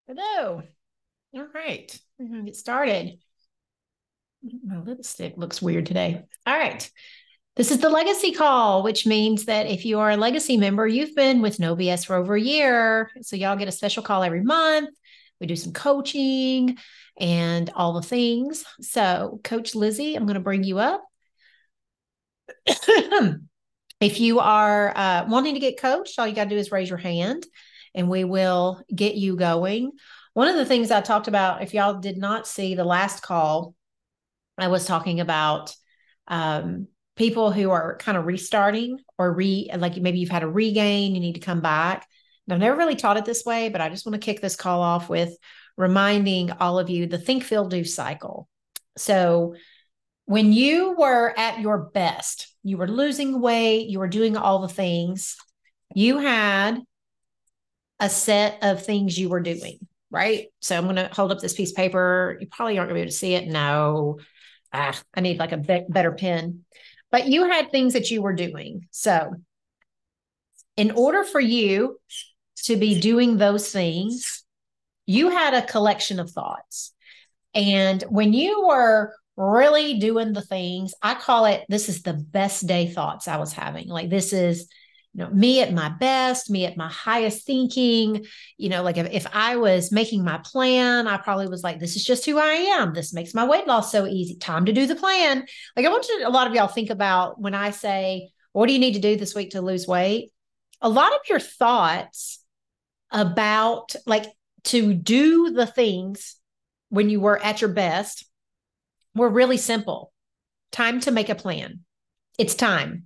Hello. All right. We're going to get started. My lipstick looks weird today. All right. This is the legacy call, which means that if you are a legacy member, you've been with No BS for over a year. So y'all get a special call every month. We do some coaching and all the things. So, Coach Lizzie, I'm going to bring you up. If you are wanting to get coached, all you got to do is raise your hand and we will get you going. One of the things I talked about, if y'all did not see the last call, I was talking about people who are kind of restarting or like maybe you've had a regain, you need to come back. And I've never really taught it this way, but I just want to kick this call off with reminding all of you the think, feel, do cycle. So when you were at your best, you were losing weight, you were doing all the things, you had a set of things you were doing, right? So I'm going to hold up this piece of paper. You probably aren't going to be able to see it. No, I need like a better pen. But you had things that you were doing. So in order for you to be doing those things, you had a collection of thoughts. And when you were really doing the things, I call it, this is the best day thoughts I was having. Like this is, me at my best, me at my highest thinking. Like if I was making my plan, I probably was like, this is just who I am. This makes my weight loss so easy. Time to do the plan. Like I want you, a lot of y'all think about when I say, what do you need to do this week to lose weight? A lot of your thoughts about like to do the things when you were at your best were really simple. Time to make a plan. It's time.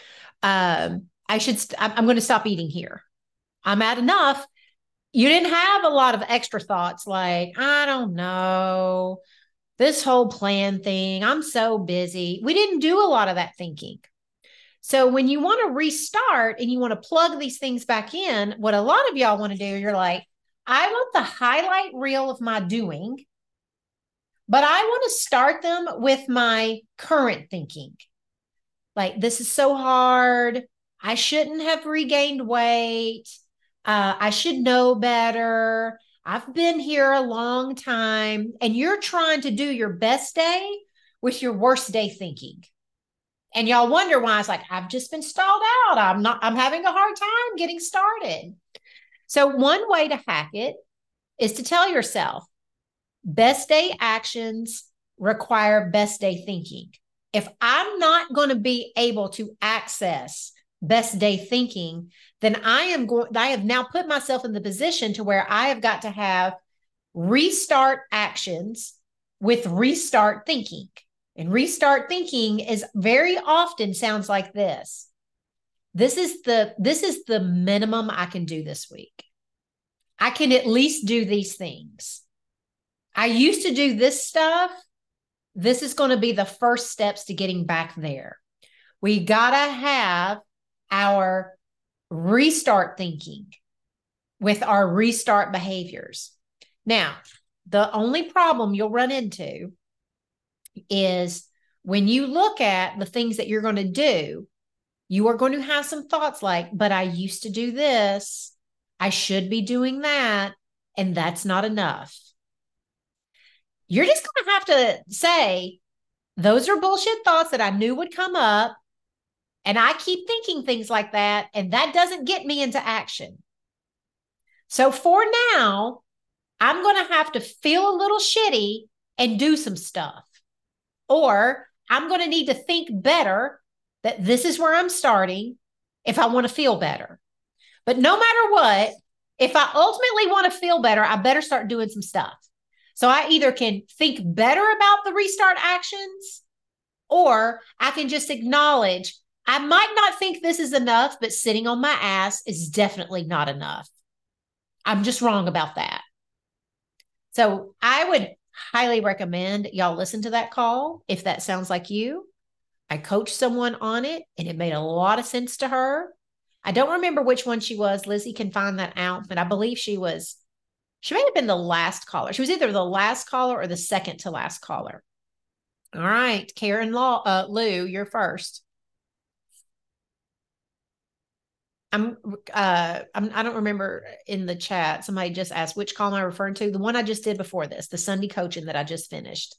I'm going to stop eating here. I'm at enough. You didn't have a lot of extra thoughts like, I don't know, this whole plan thing. I'm so busy. We didn't do a lot of that thinking. So when you want to restart and you want to plug these things back in, what a lot of y'all want to do, you're like, I want the highlight reel of my doing, but I want to start them with my current thinking. Like, this is so hard. I shouldn't have regained weight. I should know better. I've been here a long time. And you're trying to do your best day with your worst day thinking. And y'all wonder why it's like, I've just been stalled out. I'm having a hard time getting started. So, one way to hack it is to tell yourself best day actions require best day thinking. If I'm not going to be able to access best day thinking, then I have now put myself in the position to where I have got to have restart actions with restart thinking. And restart thinking is very often sounds like this. This is the minimum I can do this week. I can at least do these things. I used to do this stuff. This is going to be the first steps to getting back there. We got to have our restart thinking with our restart behaviors. Now, the only problem you'll run into is when you look at the things that you're going to do, you are going to have some thoughts like, but I used to do this. I should be doing that. And that's not enough. You're just going to have to say, those are bullshit thoughts that I knew would come up. And I keep thinking things like that. And that doesn't get me into action. So for now, I'm going to have to feel a little shitty and do some stuff. Or I'm going to need to think better that this is where I'm starting if I want to feel better. But no matter what, if I ultimately want to feel better, I better start doing some stuff. So I either can think better about the restart actions or I can just acknowledge I might not think this is enough, but sitting on my ass is definitely not enough. I'm just wrong about that. So I would highly recommend y'all listen to that call if that sounds like you. I coached someone on it and it made a lot of sense to her. I don't remember which one she was. Lizzie can find that out, but I believe she may have been the last caller. She was either the last caller or the second to last caller. All right, Karen Lou, you're first. I don't remember in the chat. Somebody just asked which column I referring to. The one I just did before this, the Sunday coaching that I just finished.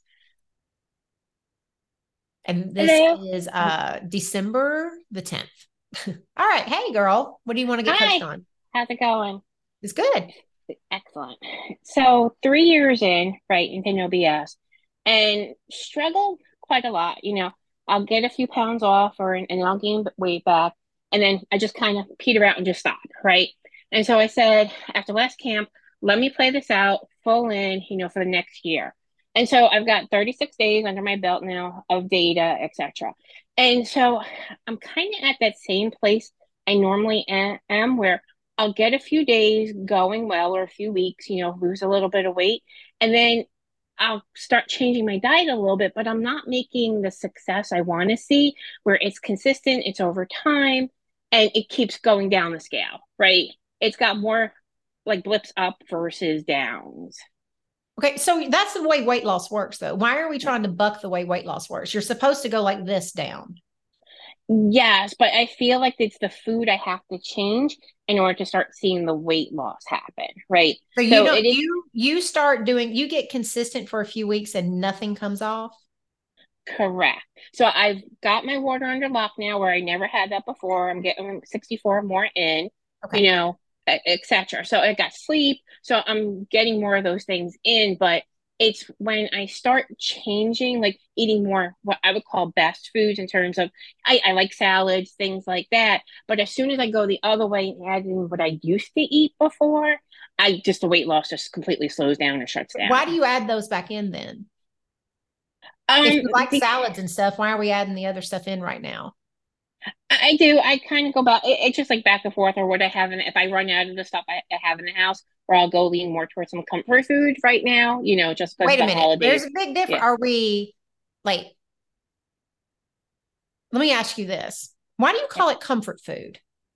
And this Hello. is December the 10th. All right. Hey girl, what do you want to get coached Hi. on? How's it going? It's good. Excellent. So 3 years in, right, into no BS, and struggled quite a lot. I'll get a few pounds off and I'll gain weight back. And then I just kind of peter out and just stop, right? And so I said, after last camp, let me play this out full in, for the next year. And so I've got 36 days under my belt now of data, etc. And so I'm kind of at that same place I normally am where I'll get a few days going well or a few weeks, lose a little bit of weight. And then I'll start changing my diet a little bit, but I'm not making the success I want to see where it's consistent, it's over time, and it keeps going down the scale, right? It's got more like blips up versus downs. Okay, so that's the way weight loss works, though. Why are we trying to buck the way weight loss works? You're supposed to go like this down. Yes, but I feel like it's the food I have to change in order to start seeing the weight loss happen, right? So you So don't it is you start doing you get consistent for a few weeks and nothing comes off. correct. So I've got my water under lock now where I never had that before. I'm getting 64 more in, Okay. etc. So I got sleep. So I'm getting more of those things in, but it's when I start changing, like eating more what I would call best foods in terms of I like salads, things like that. But as soon as I go the other way and add in what I used to eat before, the weight loss just completely slows down and shuts Why do down. you add those back in then? If you like Because salads and stuff, why are we adding the other stuff in right now? I do. I kind of go back. It's just like back and forth, or what I have in. If I run out of the stuff I have in the house, or I'll go lean more towards some comfort food right now. Just because Wait a the minute. There's holidays. a big difference. Yeah. Are we like, let me ask you this. Why do you Yeah. call it comfort food?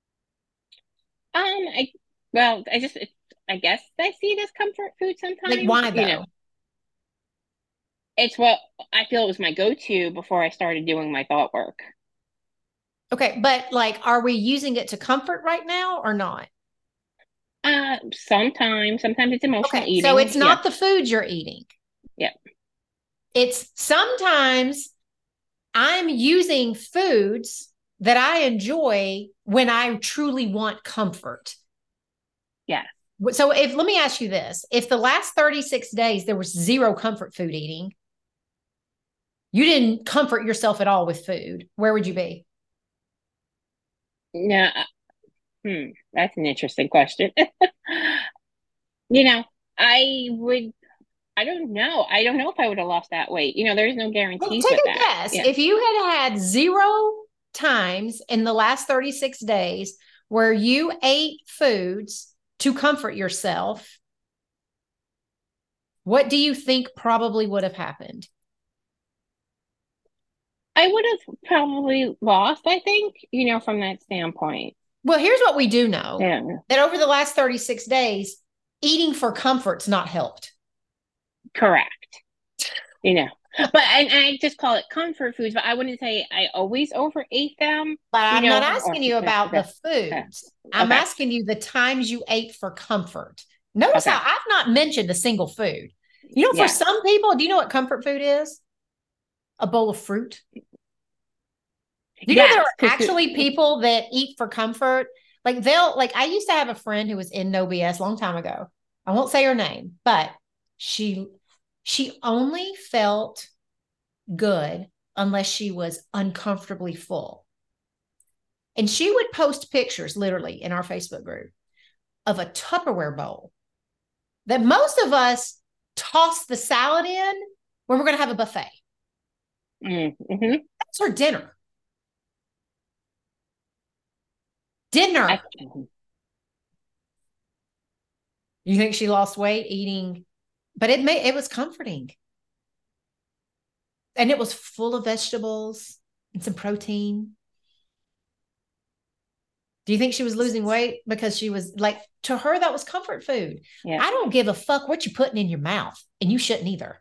I well, I guess I see it as comfort food Like, sometimes. why though? It's what I feel it was my go-to before I started doing my thought work. Okay, but like, are we using it to comfort right now or not? Sometimes it's emotional Okay, so eating. it's Yeah. not the food you're eating. Yeah. It's sometimes I'm using foods that I enjoy when I truly want comfort. Yeah. So if let me ask you this, if the last 36 days there was zero comfort food eating, you didn't comfort yourself at all with food, where would you be? No. That's an interesting question. You know, I would I don't know. I don't know if I would have lost that weight. There's no Well, guarantees take with a that. guess. Yeah. If you had zero times in the last 36 days where you ate foods to comfort yourself, what do you think probably would have happened? I would have probably lost, I think, from that standpoint. Well, here's what we do know Yeah. that over the last 36 days, eating for comfort's not helped. Correct. You know. And I just call it comfort foods, but I wouldn't say I always overate them, But I'm not or asking you about the okay. Okay. foods. I'm Okay. asking you the times you ate for comfort. Notice how Okay. I've not mentioned a single food. For Yeah. some people, do you know what comfort food is? A bowl of fruit. There Yes. are actually people that eat for comfort. Like I used to have a friend who was in No BS a long time ago. I won't say her name, but she she only felt good unless she was uncomfortably full. And she would post pictures literally in our Facebook group of a Tupperware bowl that most of us toss the salad in when we're going to have a buffet. Mm-hmm. That's her dinner. Dinner. You think she lost weight eating, but it was comforting. And it was full of vegetables and some protein. Do you think she was losing weight because she was like, to her, that was comfort food? Yeah. I don't give a fuck what you're putting in your mouth, and you shouldn't either.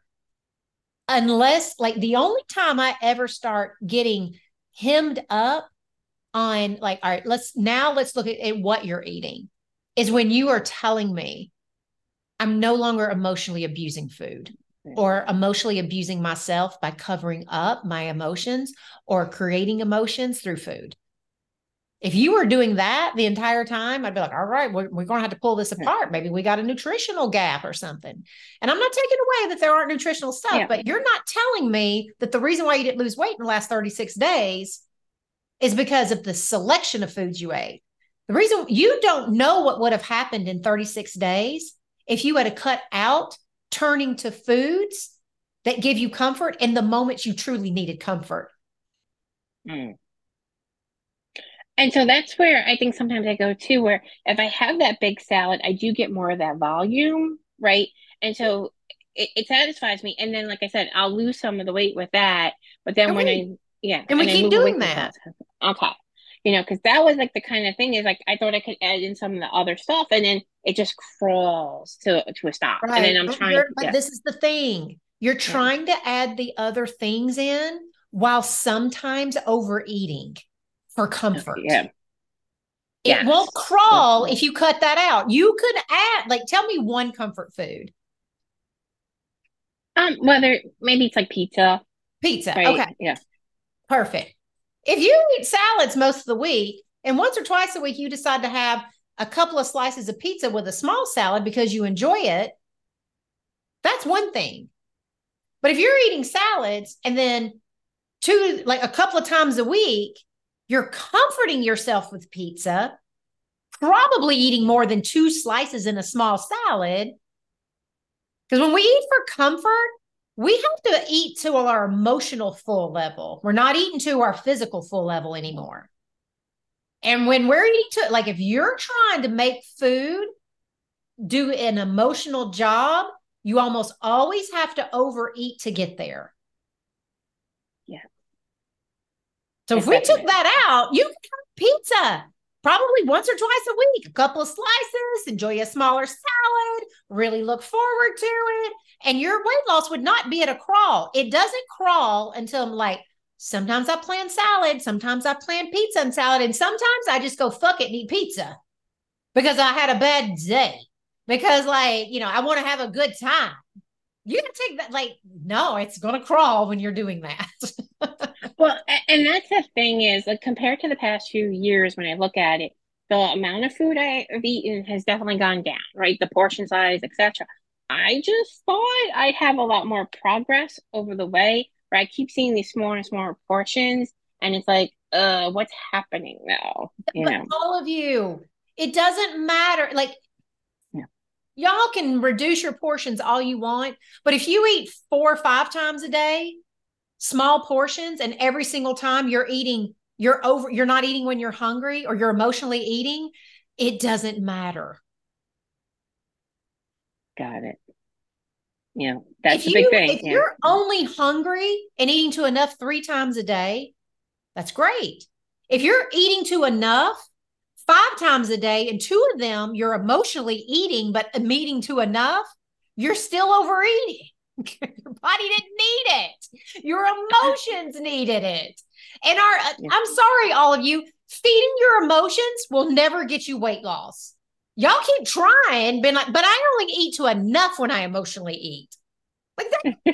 Unless, like, the only time I ever start getting hemmed up on like, all right, let's look at what you're eating is when you are telling me I'm no longer emotionally abusing food or emotionally abusing myself by covering up my emotions or creating emotions through food. If you were doing that the entire time, I'd be like, all right, we're going to have to pull this apart. Maybe we got a nutritional gap or something. And I'm not taking away that there aren't nutritional stuff, Yeah. but you're not telling me that the reason why you didn't lose weight in the last 36 days is because of the selection of foods you ate. The reason you don't know what would have happened in 36 days if you had to cut out turning to foods that give you comfort in the moments you truly needed comfort. Mm. And so that's where I think sometimes I go to, where if I have that big salad, I do get more of that volume, right? And so it satisfies me. And then, like I said, I'll lose some of the weight with that. But then when Okay. I, yeah, And we and I keep move away doing from that. salads, okay. Because that was like the kind of thing is like I thought I could add in some of the other stuff, and then it just crawls to a stop. And then Right. I'm But trying, but yeah, this is the thing. You're yeah, trying to add the other things in while sometimes overeating for okay, comfort. yeah, It won't yes. crawl if you cut that out. You could add, like, tell me one comfort food. Whether maybe it's like pizza, Pizza. right? Okay. Yeah. Perfect. If you eat salads most of the week and once or twice a week you decide to have a couple of slices of pizza with a small salad because you enjoy it, that's one thing. But if you're eating salads and then like a couple of times a week, you're comforting yourself with pizza, probably eating more than two slices in a small salad. Because when we eat for comfort, we have to eat to our emotional full level. We're not eating to our physical full level anymore. And when we're eating to, like, if you're trying to make food do an emotional job, you almost always have to overeat to get there. Yeah, So if it we took definitely. that out, you can have pizza probably once or twice a week, a couple of slices, enjoy a smaller salad, really look forward to it. And your weight loss would not be at a crawl. It doesn't crawl until I'm like, sometimes I plan salad, sometimes I plan pizza and salad, and sometimes I just go fuck it and eat pizza because I had a bad day. Because, like, I want to have a good time. You can take that, like, no, it's going to crawl when you're doing that. Well, and that's the thing is like compared to the past few years when I look at it, the amount of food I've eaten has definitely gone down, right? The portion size, etc. I just thought I'd have a lot more progress over the way, where I keep seeing these smaller and smaller portions, and it's like, what's happening now? But all of you, it doesn't matter. Like, Yeah. y'all can reduce your portions all you want, but if you eat 4 or 5 times a day, small portions, and every single time you're not eating when you're hungry or you're emotionally eating, it doesn't matter. Got it. That's a big thing. If Yeah. you're only hungry and eating to enough 3 times a day, that's great. If you're eating to enough 5 times a day and two of them you're emotionally eating, but eating to enough, you're still overeating. Your body didn't need it. Your emotions needed it. And Yeah. I'm sorry, all of you, feeding your emotions will never get you weight loss. Y'all keep trying, been like, but I only eat to enough when I emotionally eat. Like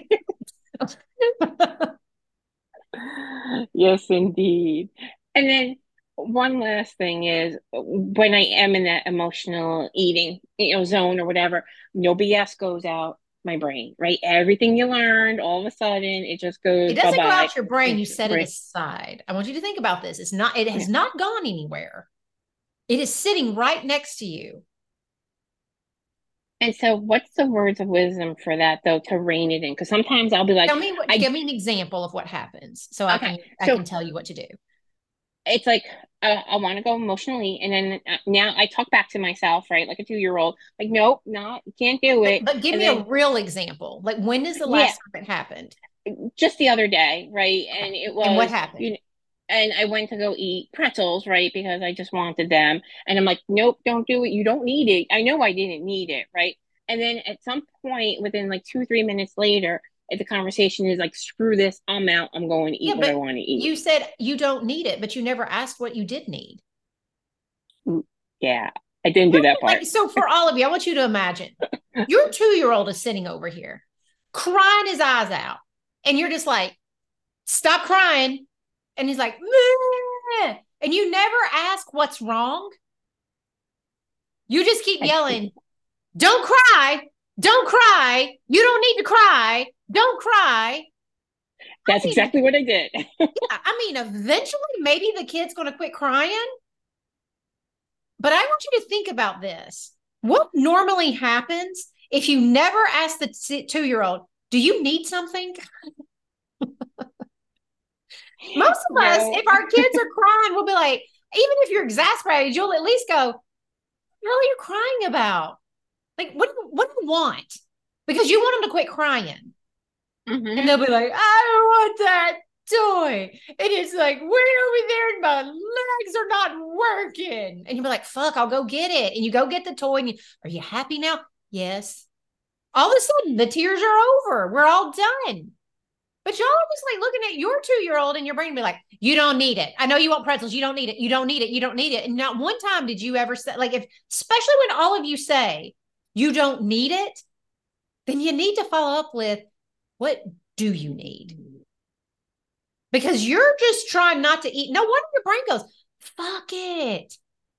that. Yes, indeed. And then one last thing is when I am in that emotional eating, zone or whatever, no BS goes out my brain, right? Everything you learned, all of a sudden, it just It goes doesn't go bye-bye. out your brain. You set it Right. aside. I want you to think about this. It Yeah. has not gone anywhere. It is sitting right next to you. And so what's the words of wisdom for that though, to rein it in? Because sometimes I'll be like, Give I me an example of what happens so okay. I So can tell you what to do. it's like I want to go emotionally, and then now I talk back to myself, right, like a 2 year old, like nope, not can't do it. But give And me a then real example. Like, when is the yeah, last time it happened? just the other day, right, Okay. and it And what was happened? and I went to go eat pretzels, right, because I just wanted them, and I'm like, nope, don't do it. You don't need it. I know I didn't need it, right. And then at some point, within like 2 3 minutes later, the conversation is like, screw this, I'm out, I'm going to Yeah, eat what I but want to eat. you said you don't need it, but you never asked what you did need. Yeah, I didn't do that Like, part. so for all of you, I want you to imagine your 2-year-old is sitting over here crying his eyes out. And you're just like, stop crying. And he's like, meh. And you never ask what's wrong. You just keep I, yelling, don't cry. Don't cry. You don't need to cry. Don't cry. I that's mean, exactly what I did. eventually, maybe the kid's going to quit crying. But I want you to think about this. What normally happens if you never ask the 2-year-old, do you need something? Most of us, No, if our kids are crying, we'll be like, even if you're exasperated, you'll at least go, what the hell are you crying about? Like, what do you want? Because you want them to quit crying. And mm-hmm. they'll be like, I don't want that toy. And it's like, way over there, and my legs are not working. And you'll be like, fuck, I'll go get it. And you go get the toy, and are you happy now? Yes. All of a sudden, the tears are over. We're all done. But y'all are just like looking at your 2-year-old and your brain be like, you don't need it. I know you want pretzels. You don't need it. You don't need it. You don't need it. And not one time did you ever say, like, if, especially when all of you say you don't need it, then you need to follow up with, what do you need? Because you're just trying not to eat. No wonder your brain goes, fuck it.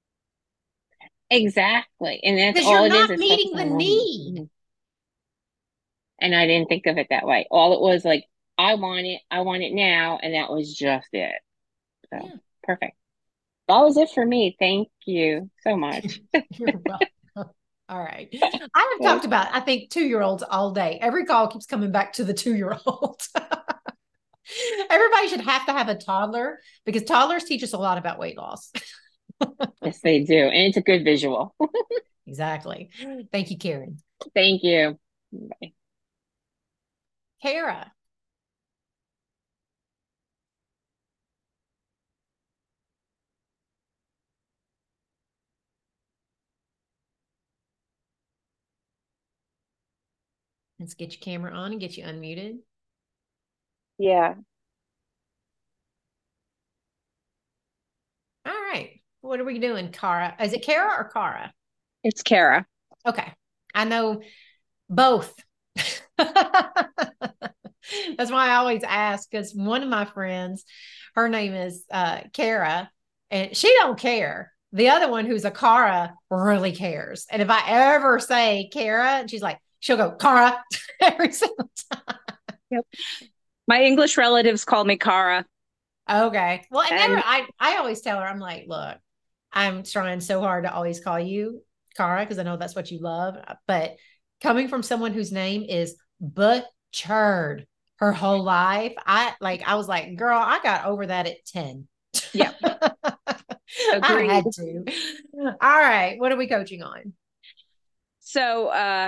Exactly. And that's Because all you're it not is meeting focus the on need. and I didn't think of it that way. All it was like, I want it now, and that was just it. So Yeah. perfect. That was it for me. Thank you so much. You're welcome. All right. I have talked about, I think, 2-year-olds all day. Every call keeps coming back to the 2-year-old. Everybody should have to have a toddler because toddlers teach us a lot about weight loss. Yes, they do. And it's a good visual. Exactly. Thank you, Karen. Thank you. Bye. Kara. Let's get your camera on and get you unmuted. Yeah. All right. What are we doing, Kara? Is it Kara or Kara? It's Kara. Okay. I know both. That's why I always ask, because one of my friends, her name is Kara, and she don't care. The other one, who's a Kara, really cares. And if I ever say Kara, and she's like, she'll go Kara every single time. Yep. My English relatives call me Kara. Okay. Well, And I always tell her, I'm like, look, I'm trying so hard to always call you Kara because I know that's what you love. But coming from someone whose name is butchered her whole life, I was like, girl, I got over that at 10. yeah, I agreed. had to. All right. What are we coaching on? So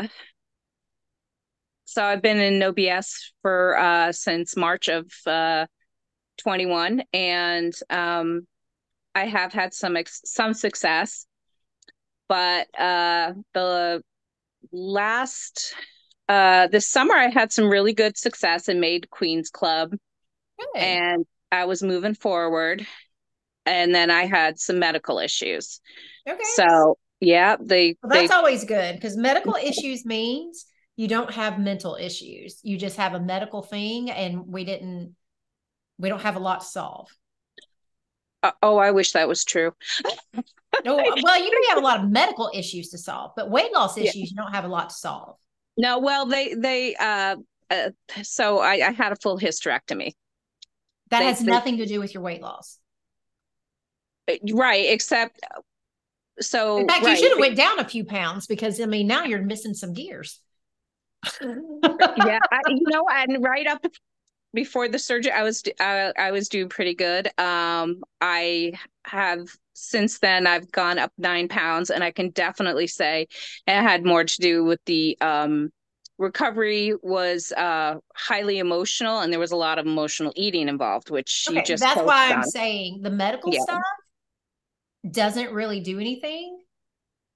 so I've been in No BS for since March of 21, and I have had some success, but the last this summer I had some really good success and made Queen's Club, Good. and I was moving forward, and then I had some medical issues. Okay. So yeah, Well, that's always good because medical issues means you don't have mental issues. You just have a medical thing, and we don't have a lot to solve. oh, I wish that was true. No, well, you may have a lot of medical issues to solve, but weight loss Yeah. issues, you don't have a lot to solve. No, well, uh so I had a full hysterectomy. That They has they nothing to do with your weight loss. right, except In so fact, you right. should have went down a few pounds because I mean now you're missing some gears. Yeah, and right up before the surgery, I was doing pretty good. I have since then I've gone up 9 pounds, and I can definitely say it had more to do with the recovery was highly emotional, and there was a lot of emotional eating involved, which you Okay, just that's coached why I'm on. saying the medical Yeah, stuff doesn't really do anything.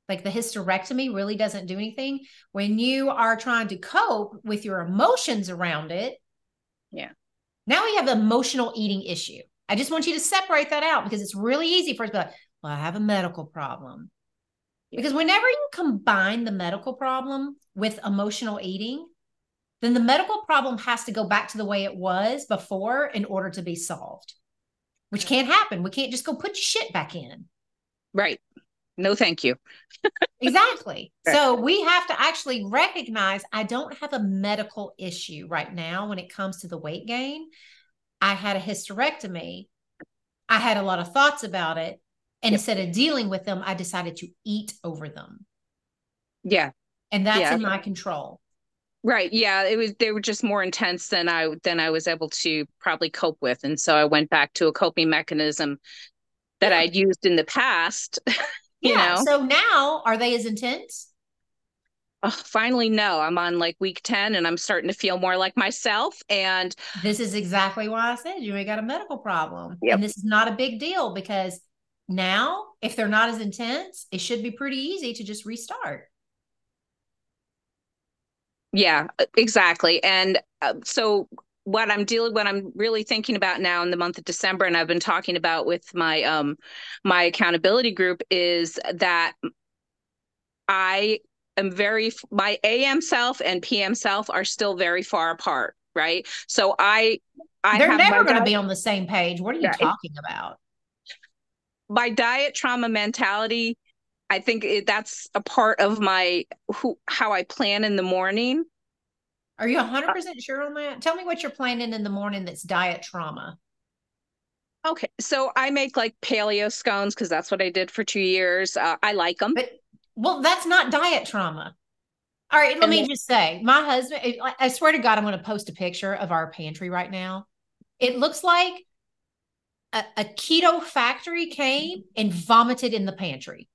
Like the hysterectomy really doesn't do anything. When you are trying to cope with your emotions around it, Yeah. now we have an emotional eating issue. I just want you to separate that out because it's really easy for us to be like, well, I have a medical problem. Yeah. Because whenever you combine the medical problem with emotional eating, then the medical problem has to go back to the way it was before in order to be solved, which can't happen. We can't just go put your shit back in. Right. No, thank you. Exactly. So we have to actually recognize I don't have a medical issue right now when it comes to the weight gain. I had a hysterectomy. I had a lot of thoughts about it. And instead of dealing with them, I decided to eat over them. Yeah. And that's in my control. Right. Yeah. They were just more intense than I was able to probably cope with. And so I went back to a coping mechanism that I'd used in the past. You know? So now are they as intense? Oh, finally, no. I'm on like week 10 and I'm starting to feel more like myself. And this is exactly why I said you ain't got a medical problem. Yep. And this is not a big deal because now, if they're not as intense, it should be pretty easy to just restart. Yeah, exactly. And so what I'm really thinking about now in the month of December, and I've been talking about with my my accountability group, is that I am my AM self and PM self are still very far apart, right? So they're never going to be on the same page. What are you talking about? My diet trauma mentality, I think that's a part of how I plan in the morning. Are you 100% sure on that? Tell me what you're planning in the morning that's diet trauma. Okay, so I make like paleo scones because that's what I did for 2 years. I like them. Well, that's not diet trauma. All right, let me just say, my husband, I swear to God, I'm going to post a picture of our pantry right now. It looks like a keto factory came and vomited in the pantry.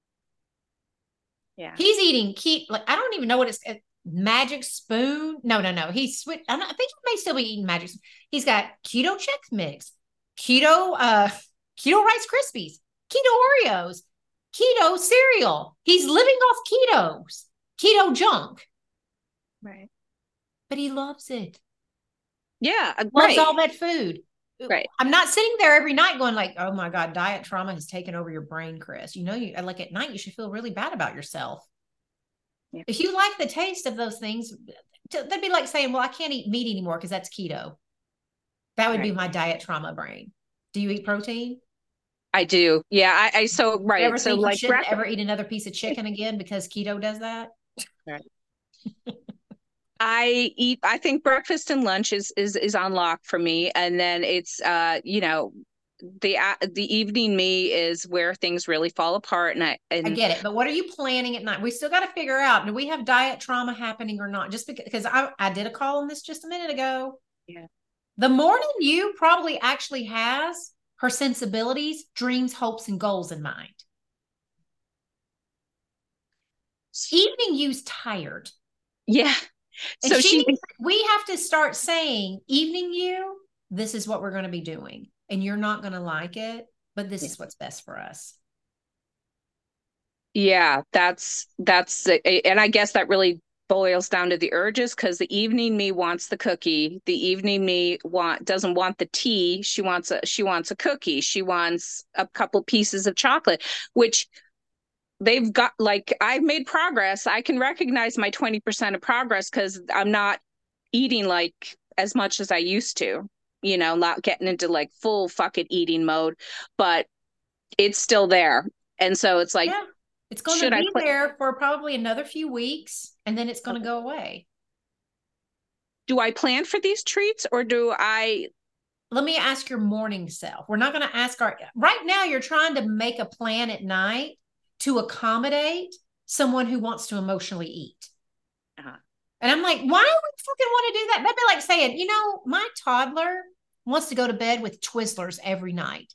Yeah. He's eating like I don't even know what it's Magic Spoon. No. He's switched. I think he may still be eating Magic. He's got keto Chex Mix, keto Rice Krispies, keto Oreos, keto cereal. He's living off keto junk. Right. But he loves it. Yeah. Loves all that food. Right. I'm not sitting there every night going like, oh my God, diet trauma has taken over your brain, Chris. You like at night, you should feel really bad about yourself. Yeah. If you like the taste of those things, that'd be like saying, well, I can't eat meat anymore because that's keto. That would be my diet trauma brain. Do you eat protein? I do. Yeah. I so right. Ever so think like you shouldn't ever eat another piece of chicken again because keto does that? Right. I think breakfast and lunch is on lock for me. And then it's the evening me is where things really fall apart. And I get it. But what are you planning at night? We still got to figure out, do we have diet trauma happening or not? Just because I did a call on this just a minute ago. Yeah. The morning you probably actually has her sensibilities, dreams, hopes, and goals in mind. Evening you's tired. Yeah. And so we have to start saying, evening you, this is what we're going to be doing. And you're not going to like it, but this is what's best for us. Yeah, that's and I guess that really boils down to the urges, because the evening me wants the cookie. The evening me doesn't want the tea. She wants a cookie. She wants a couple pieces of chocolate, which they've got. Like, I've made progress. I can recognize my 20% of progress because I'm not eating like as much as I used to, not getting into like full fuck it eating mode, but it's still there. And so it's like, it's going to be there for probably another few weeks, and then it's going to go away. Do I plan for these treats, or do I? Let me ask your morning self. We're not going to ask right now you're trying to make a plan at night to accommodate someone who wants to emotionally eat. Uh-huh. And I'm like, why would we fucking want to do that? That'd be like saying, my toddler wants to go to bed with Twizzlers every night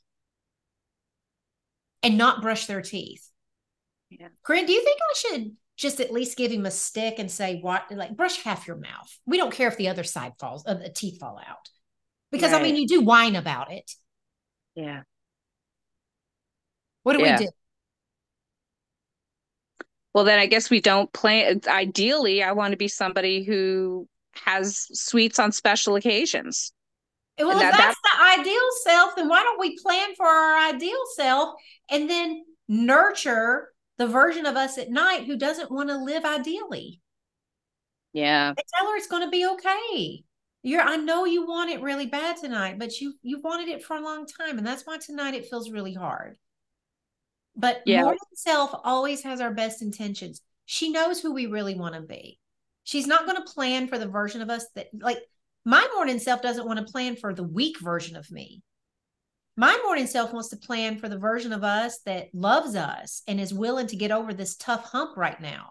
and not brush their teeth. Yeah. Corinne, do you think I should just at least give him a stick and say, brush half your mouth? We don't care if the other side the teeth fall out. Because, right. You do whine about it. Yeah. What do we do? Well, then I guess we don't plan. Ideally, I want to be somebody who has sweets on special occasions. Well, And if that that's the ideal self, then why don't we plan for our ideal self and then nurture the version of us at night who doesn't want to live ideally? yeah. And tell her it's going to be okay. I know you want it really bad tonight, but you wanted it for a long time, and that's why tonight it feels really hard. But Yeah. morning self always has our best intentions. She knows who we really want to be. She's not going to plan for the version of us that, like, my morning self doesn't want to plan for the weak version of me. My morning self wants to plan for the version of us that loves us and is willing to get over this tough hump right now.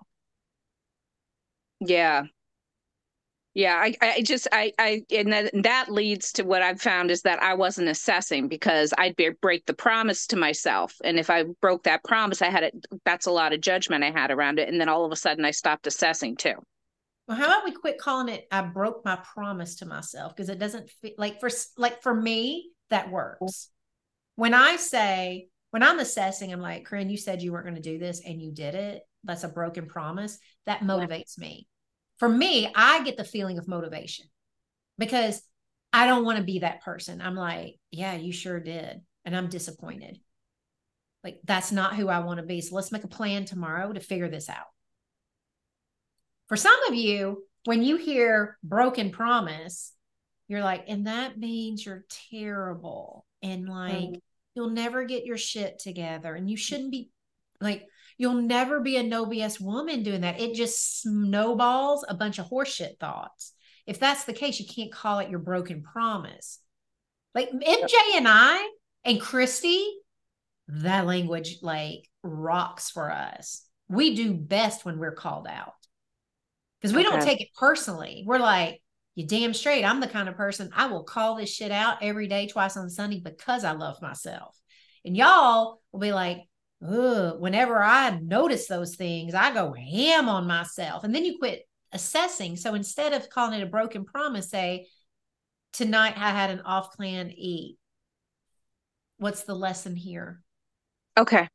Yeah. Yeah, and that leads to what I've found is that I wasn't assessing because I'd break the promise to myself. And if I broke that promise, that's a lot of judgment I had around it. And then all of a sudden I stopped assessing too. Well, how about we quit calling it I broke my promise to myself, because it doesn't feel like for me that works. When I'm assessing, I'm like, Corinne, you said you weren't going to do this and you did it. That's a broken promise. That motivates me. For me, I get the feeling of motivation because I don't want to be that person. I'm like, yeah, you sure did. And I'm disappointed. Like, that's not who I want to be. So let's make a plan tomorrow to figure this out. For some of you, when you hear broken promise, you're like, and that means you're terrible. And like, you'll never get your shit together. And you shouldn't be like, you'll never be a no BS woman doing that. It just snowballs a bunch of horseshit thoughts. If that's the case, you can't call it your broken promise. Like MJ and I and Christy, that language like rocks for us. We do best when we're called out because we don't take it personally. We're like, you damn straight. I'm the kind of person I will call this shit out every day, twice on Sunday, because I love myself. And y'all will be like, ugh, whenever I notice those things, I go ham on myself. And then you quit assessing. So instead of calling it a broken promise, say, tonight I had an off plan eat. What's the lesson here? Okay.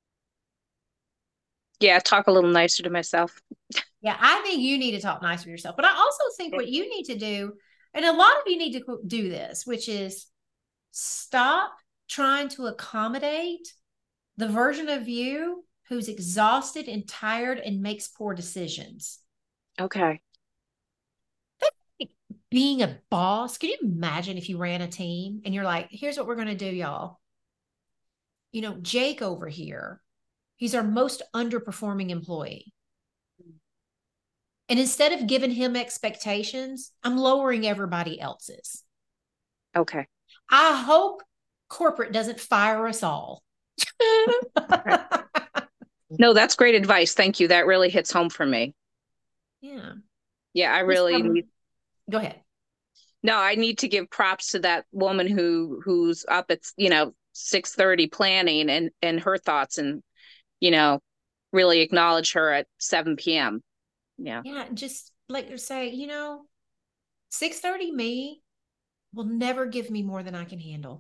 Yeah, talk a little nicer to myself. Yeah, I think you need to talk nicer to yourself. But I also think what you need to do, and a lot of you need to do this, which is stop trying to accommodate the version of you who's exhausted and tired and makes poor decisions. Okay. Being a boss, can you imagine if you ran a team and you're like, here's what we're going to do, y'all. You know, Jake over here, he's our most underperforming employee. And instead of giving him expectations, I'm lowering everybody else's. Okay. I hope corporate doesn't fire us all. No, that's great advice. Thank you. That really hits home for me. Yeah. Yeah, I really need. Go ahead. No, I need to give props to that woman who's up at 6:30 planning and her thoughts, and really acknowledge her at 7 p.m. Yeah. Yeah, just like say, 6:30 me will never give me more than I can handle.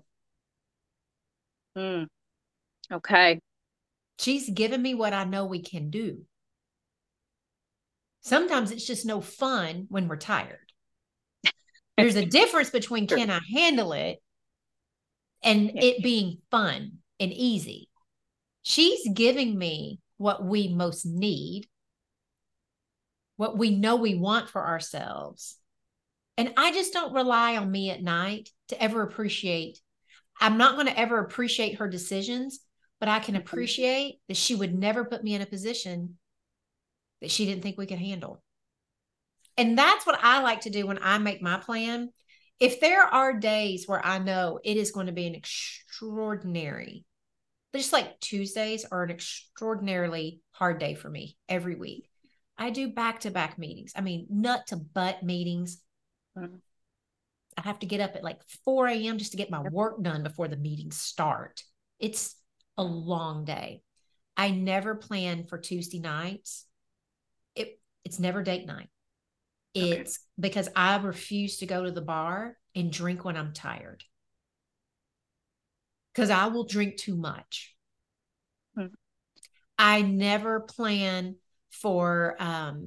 Okay. She's given me what I know we can do. Sometimes it's just no fun when we're tired. There's a difference between can I handle it and it being fun and easy. She's giving me what we most need, what we know we want for ourselves. And I just don't rely on me at night to ever appreciate. I'm not going to ever appreciate her decisions, but I can appreciate that she would never put me in a position that she didn't think we could handle. And that's what I like to do when I make my plan. If there are days where I know it is going to be an extraordinary, just like Tuesdays are an extraordinarily hard day for me every week. I do back-to-back meetings. I mean, nut to butt meetings. I have to get up at like 4 a.m. just to get my work done before the meetings start. It's a long day. I never plan for Tuesday nights. It's never date night. It's because I refuse to go to the bar and drink when I'm tired. Because I will drink too much. I never plan for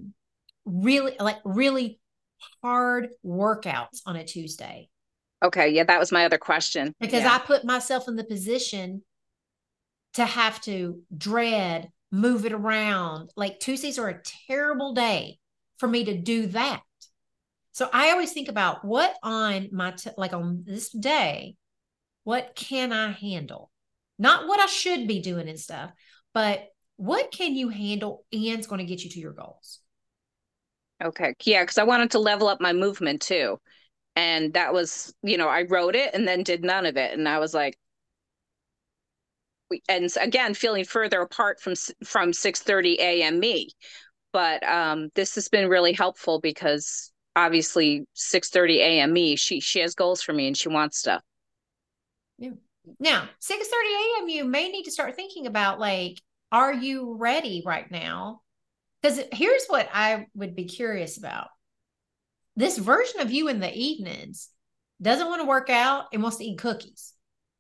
really hard workouts on a Tuesday. Okay. Yeah, that was my other question. Because yeah. I put myself in the position to have to dread, move it around. Like Tuesdays are a terrible day for me to do that. So I always think about what on like on this day, what can I handle? Not what I should be doing and stuff, but what can you handle and it's going to get you to your goals? Okay. Yeah, because I wanted to level up my movement too. And that was, I wrote it and then did none of it. And I was like, and again, feeling further apart from 6:30 a.m. me. But this has been really helpful because obviously 6:30 a.m. me, she has goals for me and she wants stuff. Yeah. Now, 6:30 a.m. you may need to start thinking about like, are you ready right now? Because here's what I would be curious about. This version of you in the evenings doesn't want to work out and wants to eat cookies.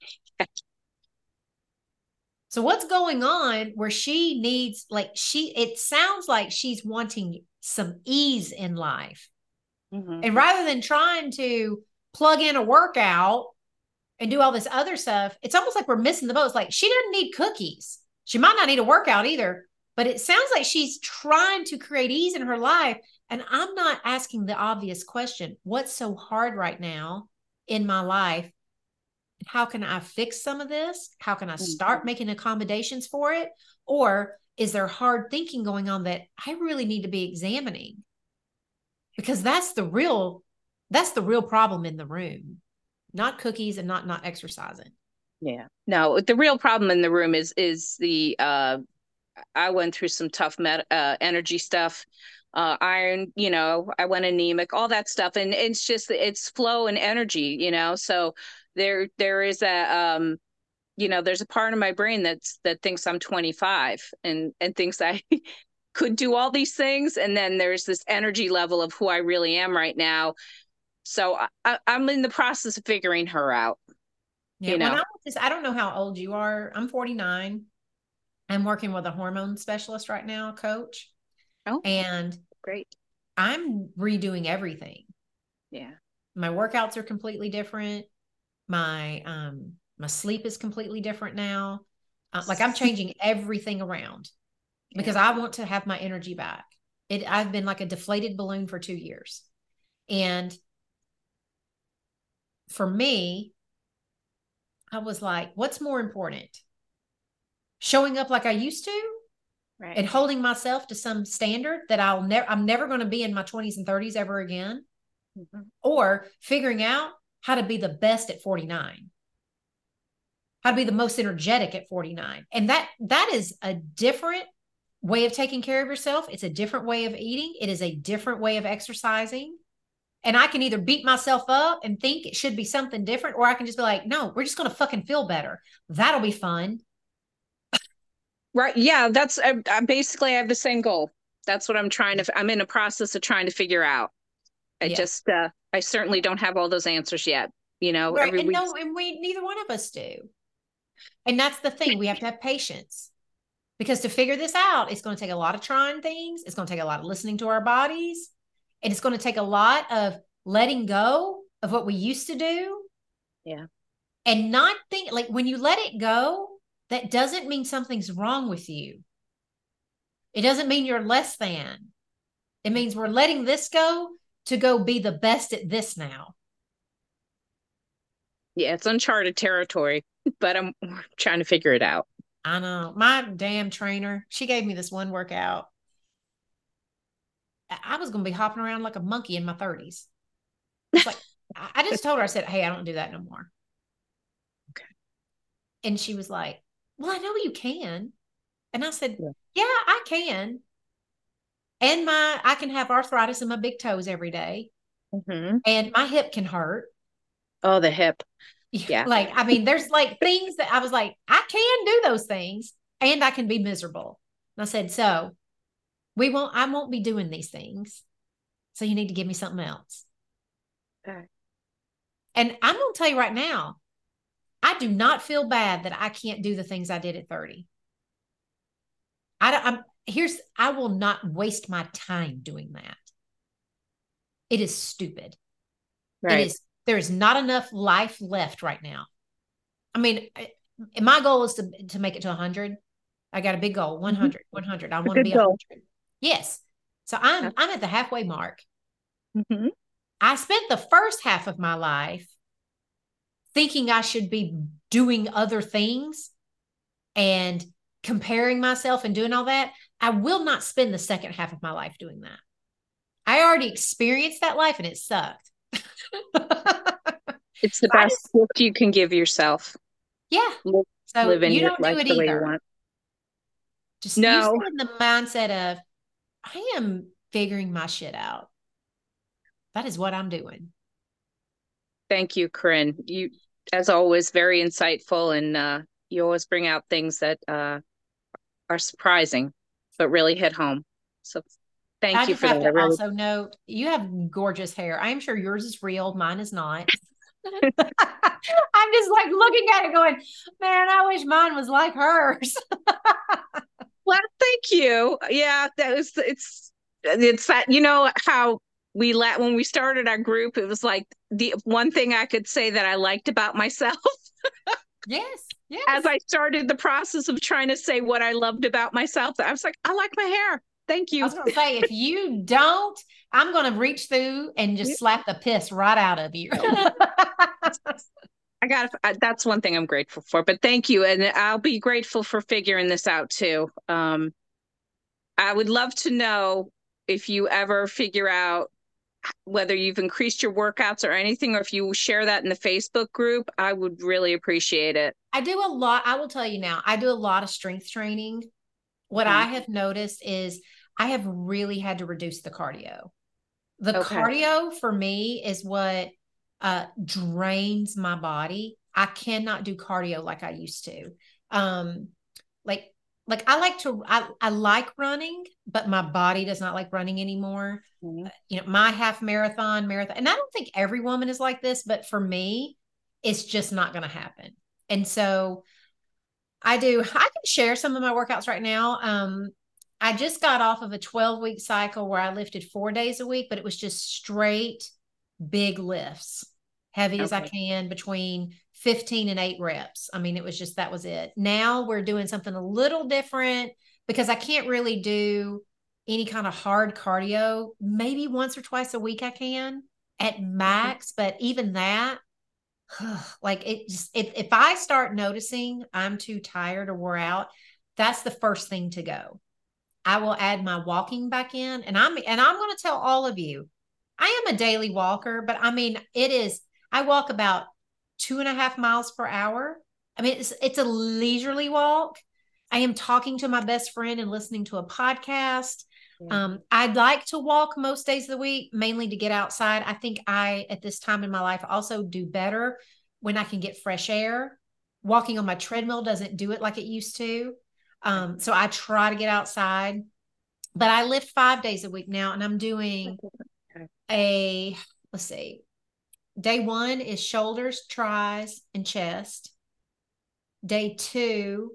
So what's going on where she needs, like, it sounds like she's wanting some ease in life. Mm-hmm. And rather than trying to plug in a workout and do all this other stuff, it's almost like we're missing the boat. It's like she doesn't need cookies. She might not need a workout either, but it sounds like she's trying to create ease in her life. And I'm not asking the obvious question, what's so hard right now in my life? How can I fix some of this? How can I start making accommodations for it? Or is there hard thinking going on that I really need to be examining? Because that's the real problem in the room, not cookies and not exercising. Yeah. No, the real problem in the room is the I went through some tough energy stuff. Iron, I went anemic, all that stuff. And it's flow and energy, so there is there's a part of my brain that thinks I'm 25 and thinks I could do all these things. And then there's this energy level of who I really am right now. So I'm in the process of figuring her out. Yeah. When I don't know how old you are. I'm 49. I'm working with a hormone specialist right now, coach. Oh, and great. I'm redoing everything. Yeah. My workouts are completely different. My sleep is completely different now. Like I'm changing everything around because I want to have my energy back. I've been like a deflated balloon for 2 years. And for me, I was like, what's more important? Showing up like I used to, right, and holding myself to some standard that I'm never going to be in my 20s and 30s ever again, or figuring out how to be the best at 49, how to be the most energetic at 49. And that is a different way of taking care of yourself. It's a different way of eating. It is a different way of exercising. And I can either beat myself up and think it should be something different, or I can just be like, no, we're just going to fucking feel better. That'll be fun. Right. Yeah. That's I basically have the same goal. That's what I'm in a process of trying to figure out. I certainly don't have all those answers yet. Right. And neither one of us do. And that's the thing. We have to have patience, because to figure this out, it's going to take a lot of trying things. It's going to take a lot of listening to our bodies. And it's going to take a lot of letting go of what we used to do. Yeah. And not think, like, when you let it go, that doesn't mean something's wrong with you. It doesn't mean you're less than. It means we're letting this go to go be the best at this now. Yeah, it's uncharted territory, but I'm trying to figure it out. I know. My damn trainer, she gave me this one workout. I was going to be hopping around like a monkey in my 30s. It's like, I just told her, I said, hey, I don't do that no more. Okay. And she was like, well, I know you can. And I said, yeah, I can. And I can have arthritis in my big toes every day. Mm-hmm. And my hip can hurt. Oh, the hip. Yeah. Like, I mean, there's like things that I was like, I can do those things and I can be miserable. And I said, so I won't be doing these things. So you need to give me something else. Okay. And I'm going to tell you right now, I do not feel bad that I can't do the things I did at 30. I will not waste my time doing that. It is stupid. Right. There is not enough life left right now. I mean, my goal is to make it to 100. I got a big goal, 100, 100. I want to be 100. Yes. So I'm at the halfway mark. Mm-hmm. I spent the first half of my life thinking I should be doing other things and comparing myself and doing all that. I will not spend the second half of my life doing that. I already experienced that life and it sucked. It's the best gift you can give yourself. Yeah. So living you your don't life do it the way you either. want. Just No. you stay in the mindset of, I am figuring my shit out. That is what I'm doing. Thank you, Corinne. You, as always, very insightful, and you always bring out things that are surprising, but really hit home. So thank you for that. I just have to also note, you have gorgeous hair. I'm sure yours is real. Mine is not. I'm just like looking at it going, man, I wish mine was like hers. Well, thank you. Yeah, it's that, you know, how when we started our group, it was like the one thing I could say that I liked about myself. Yes. Yes. As I started the process of trying to say what I loved about myself, I was like, I like my hair. Thank you. I was going to say, if you don't, I'm going to reach through and just slap the piss right out of you. That's one thing I'm grateful for, but thank you. And I'll be grateful for figuring this out too. I would love to know if you ever figure out whether you've increased your workouts or anything, or if you share that in the Facebook group. I would really appreciate it. I do a lot. I will tell you now, I do a lot of strength training. What I have noticed is I have really had to reduce the cardio. The cardio for me is what drains my body. I cannot do cardio like I used to. Like I like running, but my body does not like running anymore. You know, my half marathon, and I don't think every woman is like this, but for me, it's just not going to happen. And so I can share some of my workouts right now. I just got off of a 12-week cycle where I lifted 4 days a week, but it was just straight big lifts, heavy as I can, between 15 and 8 reps. I mean, that was it. Now we're doing something a little different because I can't really do any kind of hard cardio. Maybe once or twice a week I can at max, but even that, like if I start noticing I'm too tired or wore out, that's the first thing to go. I will add my walking back in, and I'm going to tell all of you, I am a daily walker, but I mean, I walk about 2.5 miles per hour. I mean, it's a leisurely walk. I am talking to my best friend and listening to a podcast. I'd like to walk most days of the week, mainly to get outside. I think at this time in my life, also do better when I can get fresh air. Walking on my treadmill doesn't do it like it used to. So I try to get outside, but I lift 5 days a week now, and I'm doing let's see. Day 1 is shoulders, tries, and chest. Day 2,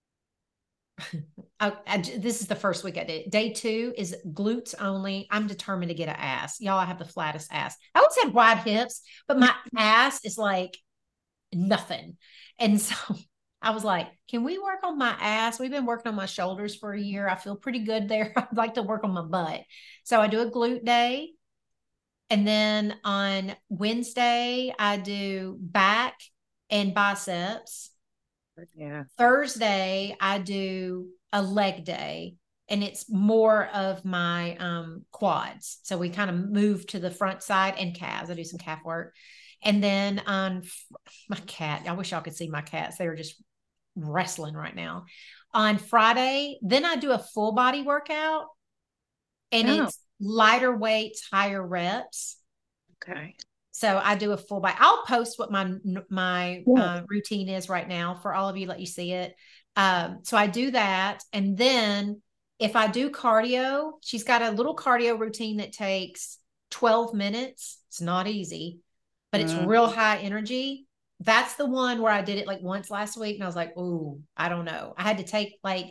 this is the first week I did. Day 2 is glutes only. I'm determined to get an ass. Y'all, I have the flattest ass. I always had wide hips, but my ass is like nothing. And so I was like, can we work on my ass? We've been working on my shoulders for a year. I feel pretty good there. I'd like to work on my butt. So I do a glute day. And then on Wednesday, I do back and biceps. Yeah. Thursday, I do a leg day, and it's more of my quads. So we kind of move to the front side and calves. I do some calf work. And then on my cat, I wish y'all could see my cats. They were just wrestling right now. On Friday, then I do a full body workout, and it's lighter weights, higher reps. Okay. So I do a full body. I'll post what my routine is right now for all of you, let you see it. So I do that. And then if I do cardio, she's got a little cardio routine that takes 12 minutes. It's not easy, but it's real high energy. That's the one where I did it like once last week, and I was like, "Ooh, I don't know." I had to take like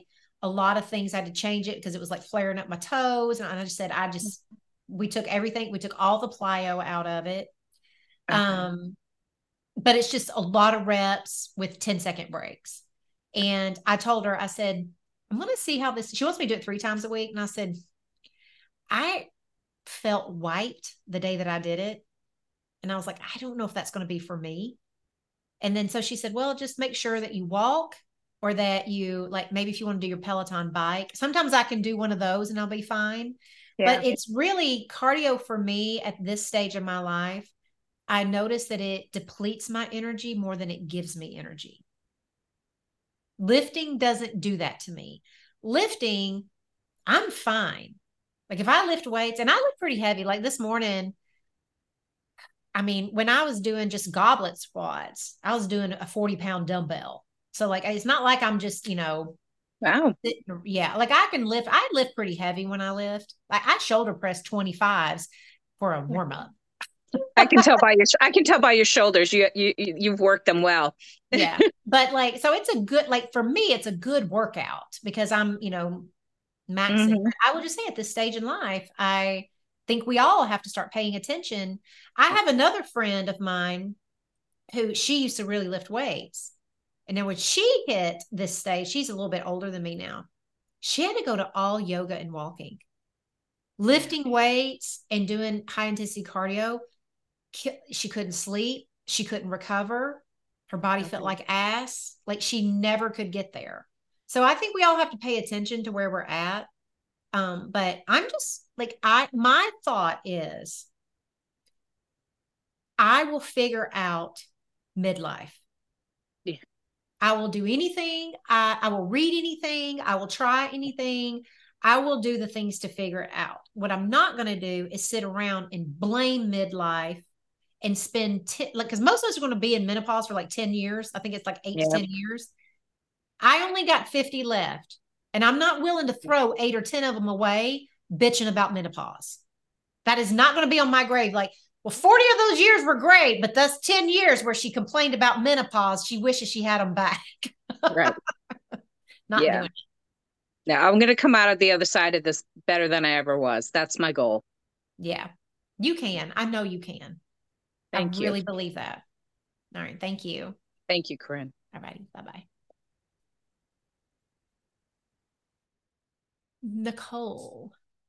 a lot of things. I had to change it because it was like flaring up my toes. And I just said, we took everything. We took all the plyo out of it. Okay. But it's just a lot of reps with 10-second breaks. And I told her, I said, I'm going to see how this, she wants me to do it 3 times a week. And I said, I felt wiped the day that I did it. And I was like, I don't know if that's going to be for me. And then so she said, well, just make sure that you walk, or that you, like, maybe if you want to do your Peloton bike, sometimes I can do one of those and I'll be fine. Yeah. But it's really cardio for me at this stage of my life. I notice that it depletes my energy more than it gives me energy. Lifting doesn't do that to me. Lifting, I'm fine. Like if I lift weights, and I lift pretty heavy, like this morning, I mean, when I was doing just goblet squats, I was doing a 40-pound dumbbell. So like, it's not like I'm just, wow. Yeah. Like I lift pretty heavy when I lift. Like I shoulder press 25s for a warm up. I can tell by your shoulders. You've worked them well. Yeah. But like, so it's a good, like for me, it's a good workout because I'm, maxing. Mm-hmm. I will just say at this stage in life, I think we all have to start paying attention. I have another friend of mine who she used to really lift weights. And then when she hit this stage, she's a little bit older than me now. She had to go to all yoga and walking, lifting weights and doing high intensity cardio. She couldn't sleep. She couldn't recover. Her body felt like ass. Like she never could get there. So I think we all have to pay attention to where we're at. But I'm just like, my thought is I will figure out midlife. Yeah. I will do anything. I will read anything. I will try anything. I will do the things to figure it out. What I'm not going to do is sit around and blame midlife and spend because most of us are going to be in menopause for like 10 years. I think it's like 8 to 10 years. I only got 50 left, and I'm not willing to throw 8 or 10 of them away bitching about menopause. That is not going to be on my grave. Like, well, 40 of those years were great, but those 10 years where she complained about menopause, she wishes she had them back. Right. Not doing it. Now I'm going to come out of the other side of this better than I ever was. That's my goal. Yeah, you can. I know you can. Thank you. I really believe that. All right. Thank you. Thank you, Corinne. All right. Bye-bye. Nicole.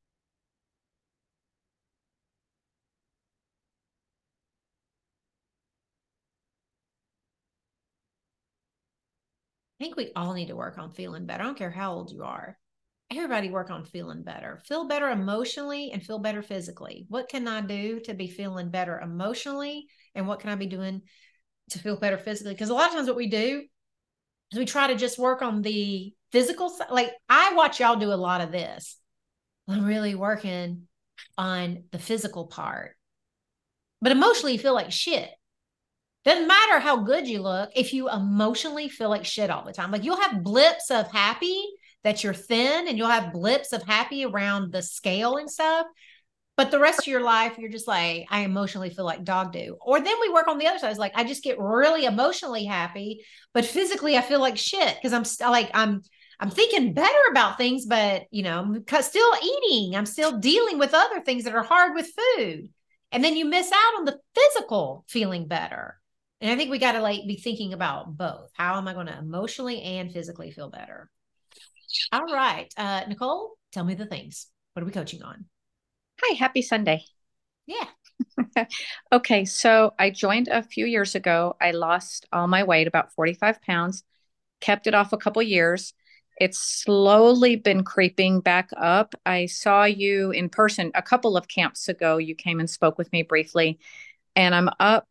I think we all need to work on feeling better. I don't care how old you are. Everybody work on feeling better. Feel better emotionally and feel better physically. What can I do to be feeling better emotionally? And what can I be doing to feel better physically? Because a lot of times what we do is we try to just work on the physical side. Like I watch y'all do a lot of this. I'm really working on the physical part. But emotionally, you feel like shit. Doesn't matter how good you look if you emotionally feel like shit all the time. Like you'll have blips of happy that you're thin, and you'll have blips of happy around the scale and stuff. But the rest of your life, you're just like, I emotionally feel like dog do. Or then we work on the other side. It's like, I just get really emotionally happy, but physically I feel like shit because I'm thinking better about things, but I'm still eating. I'm still dealing with other things that are hard with food. And then you miss out on the physical feeling better. And I think we got to be thinking about both. How am I going to emotionally and physically feel better? All right. Nicole, tell me the things. What are we coaching on? Hi, happy Sunday. Yeah. Okay, so I joined a few years ago. I lost all my weight, about 45 pounds, kept it off a couple years. It's slowly been creeping back up. I saw you in person a couple of camps ago. You came and spoke with me briefly, and I'm up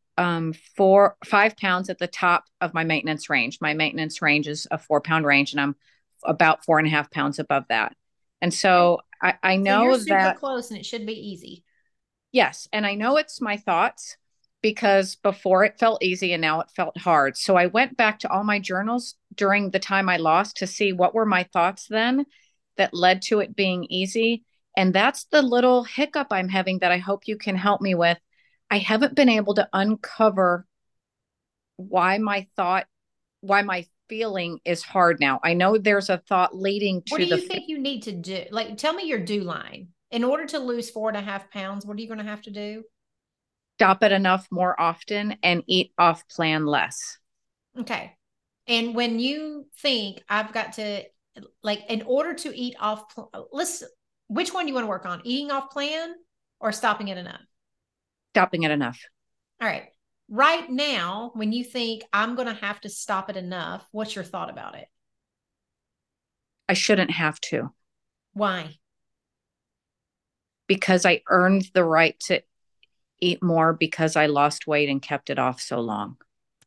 5 pounds at the top of my maintenance range. My maintenance range is a 4-pound range, and I'm about 4.5 pounds above that. And so I know you're super that close, and it should be easy. Yes. And I know it's my thoughts because before it felt easy and now it felt hard. So I went back to all my journals during the time I lost to see what were my thoughts then that led to it being easy. And that's the little hiccup I'm having that I hope you can help me with. I haven't been able to uncover why my feeling is hard now. I know there's a thought leading to what do you think you need to do? Like, tell me your do line. In order to lose 4.5 pounds, what are you going to have to do? stop it enough more often and eat off plan less. Okay. And when you think I've got to, like, in order to eat off, which one do you want to work on? Eating off plan or stopping it enough? Stopping it enough. All right. Right now, when you think I'm going to have to stop it enough, what's your thought about it? I shouldn't have to. Why? Because I earned the right to eat more because I lost weight and kept it off so long.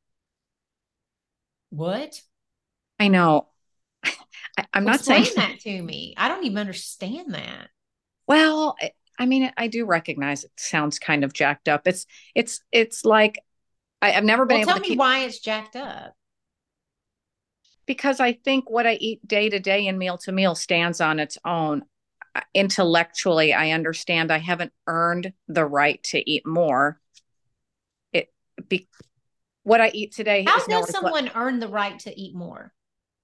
What? I know. I'm not saying that to me. I don't even understand that. Well, I mean, I do recognize it sounds kind of jacked up. It's like I've never been able to keep. Why it's jacked up. Because I think what I eat day to day and meal to meal stands on its own. Intellectually, I understand I haven't earned the right to eat more. What I eat today. How does someone earn the right to eat more?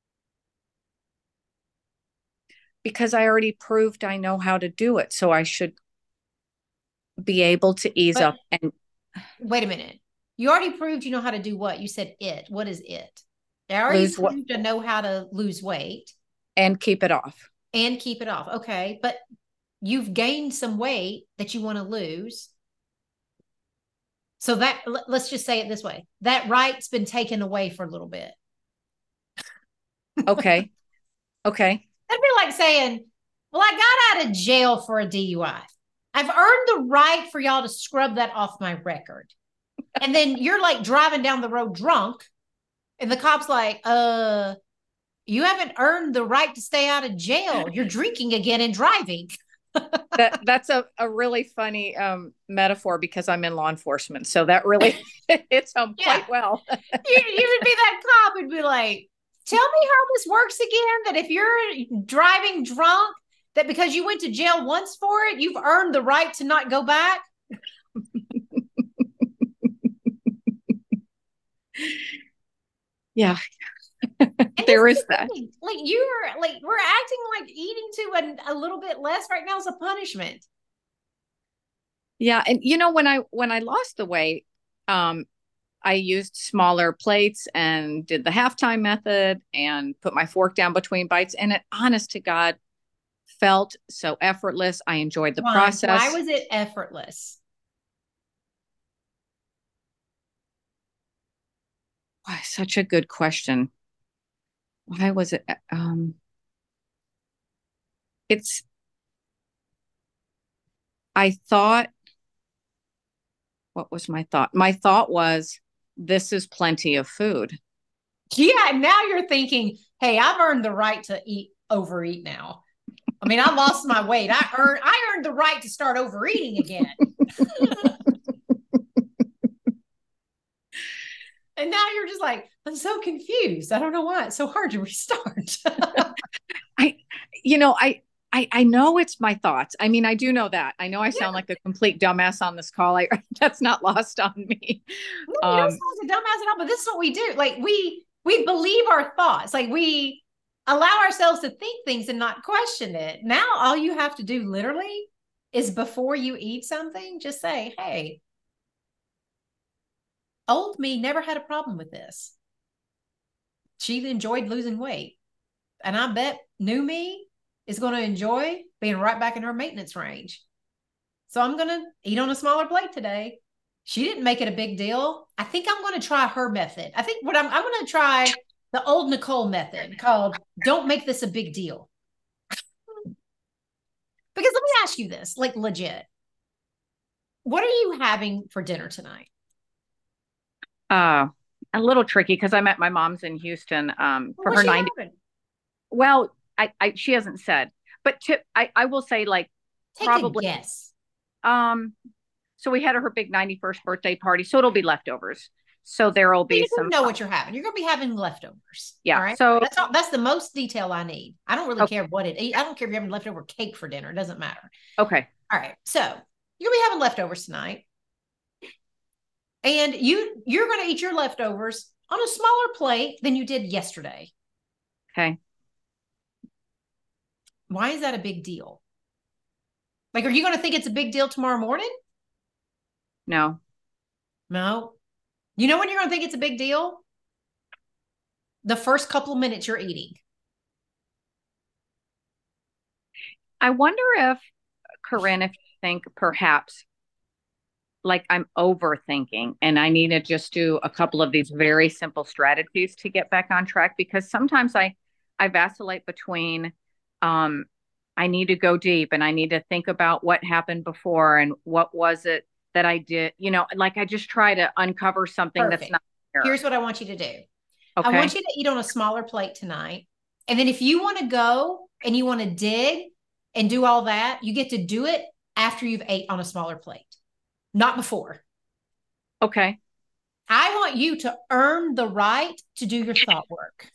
Because I already proved I know how to do it. So I should be able to ease up. And wait a minute. You already proved you know how to do what? You said it. What is it? I already proved to know how to lose weight. And keep it off. Okay. But you've gained some weight that you want to lose. So that, let's just say it this way. That right's been taken away for a little bit. Okay. That'd be like saying, well, I got out of jail for a DUI. I've earned the right for y'all to scrub that off my record. And then you're like driving down the road drunk. And the cop's like, you haven't earned the right to stay out of jail. You're drinking again and driving. That's a really funny metaphor because I'm in law enforcement. So that really hits home quite well. you would be that cop and be like, tell me how this works again, that if you're driving drunk, that because you went to jail once for it, you've earned the right to not go back. Yeah. There is that. Like you're like, we're acting like eating to a little bit less right now is a punishment. Yeah. And when I lost the weight, I used smaller plates and did the halftime method and put my fork down between bites. And it, honest to God, felt so effortless. I enjoyed the process. Why was it effortless? Why, such a good question. Why was it? I thought, what was my thought? My thought was, this is plenty of food. Yeah. Now you're thinking, hey, I've earned the right to overeat now. I mean, I lost my weight. I earned the right to start overeating again. And now you're just like, I'm so confused. I don't know why it's so hard to restart. I know it's my thoughts. I mean, I do know that. I know I sound like a complete dumbass on this call. That's not lost on me. No, you don't sound like a dumbass at all, but this is what we do. Like we believe our thoughts. Like we allow ourselves to think things and not question it. Now, all you have to do literally is before you eat something, just say, hey, old me never had a problem with this. She enjoyed losing weight. And I bet new me is going to enjoy being right back in her maintenance range. So I'm going to eat on a smaller plate today. She didn't make it a big deal. I think I'm going to try her method. I think I'm going to try the old Nicole method called don't make this a big deal. Because let me ask you this, like legit. What are you having for dinner tonight? A little tricky because I'm at my mom's in Houston for her 90. Well, she hasn't said, but I will say like take probably a guess. So we had her big 91st birthday party, so it'll be leftovers. So there will be some. You know what you're having. You're going to be having leftovers. Yeah. All right? So that's the most detail I need. I don't really care what it is. I don't care if you're having leftover cake for dinner. It doesn't matter. Okay. All right. So you'll be having leftovers tonight. And you're going to eat your leftovers on a smaller plate than you did yesterday. Okay. Why is that a big deal? Like, are you going to think it's a big deal tomorrow morning? No. No. You know when you're going to think it's a big deal? The first couple of minutes you're eating. I wonder if, Corinne, if you think perhaps like I'm overthinking and I need to just do a couple of these very simple strategies to get back on track, because sometimes I vacillate between I need to go deep and I need to think about what happened before and what was it that I did, like I just try to uncover something Perfect. that's not there. Here's what I want you to do. Okay. I want you to eat on a smaller plate tonight. And then if you want to go and you want to dig and do all that, you get to do it after you've ate on a smaller plate, not before. Okay. I want you to earn the right to do your thought work.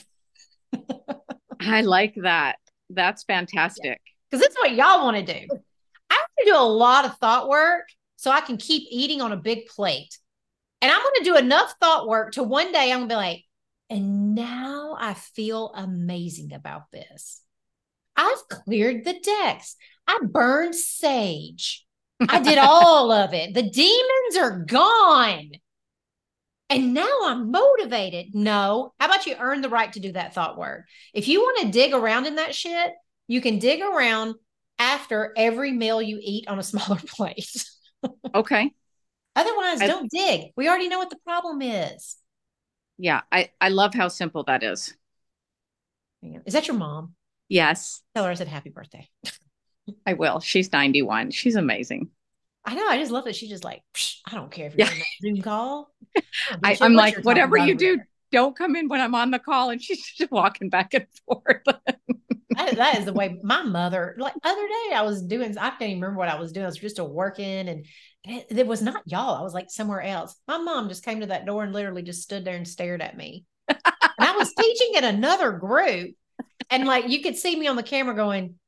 I like that. That's fantastic. Because that's what y'all want to do. I have to do a lot of thought work so I can keep eating on a big plate. And I'm going to do enough thought work to one day I'm going to be like, and now I feel amazing about this. I've cleared the decks. I burned sage. I did all of it. The demons are gone. And now I'm motivated. No. How about you earn the right to do that thought work? If you want to dig around in that shit, you can dig around after every meal you eat on a smaller plate. Okay. Otherwise, don't dig. We already know what the problem is. Yeah. I love how simple that is. Is that your mom? Yes. Tell her I said happy birthday. I will. She's 91. She's amazing. I know. I just love that. She's just like, I don't care if you're on that Zoom call. I'm like, whatever you do, don't come in when I'm on the call. And she's just walking back and forth. that is the way my mother, like other day I was doing, I can't even remember what I was doing. I was just working and it was not y'all. I was like somewhere else. My mom just came to that door and literally just stood there and stared at me. And I was teaching at another group and like, you could see me on the camera going,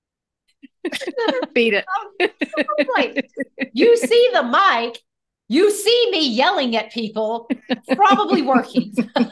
beat it. Like, you see the mic, you see me yelling at people, probably working.